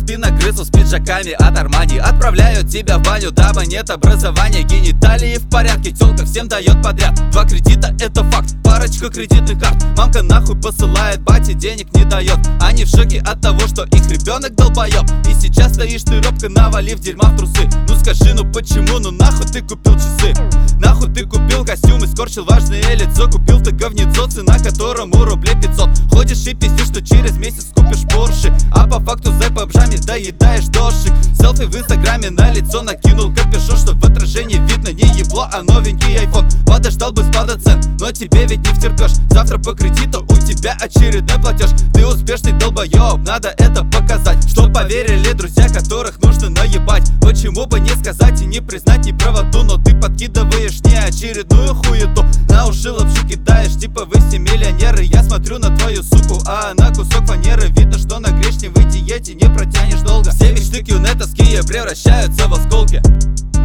спиногрызу с пиджаками от Армани отправляют тебя в баню, дабы нет образования. Гениталии в порядке, тёлка всем дает подряд. 2 кредита это факт, парочка кредитных карт. Мамка нахуй посылает, батя денег не дает. Они в шоке от того, что их ребенок долбоёб. И сейчас стоишь ты робко, навалив дерьма в трусы. Ну скажи, ну почему, ну нахуй ты купил часы? Нахуй ты купил костюм и скорчил важное лицо? Купил ты говнецо, цена которому рублей 500. Ходишь и пиздишь, что через месяц купишь Порше, а по факту за бомжами доедаешь дошик. Селфи в инстаграме на лицо накинул капюшон, чтоб в отражении видно не ебло, а новенький айфон. Подождал бы спада цен, но тебе ведь не втерпешь. Завтра по кредиту у тебя очередной платеж. Ты успешный долбоёб, надо это показать, чтоб поверили друзья, которых нужно наебать. Почему бы не сказать и не признать неправоту? Но ты подкидываешь не очередную хуету, на уши лапшу кидаешь, типа вы все миллионеры. Я смотрю на твою суку, а она кусок фанеры. Видно, что на грешневой диете не протянешь долго. Все мечты кьюнетовские превращаются в осколки.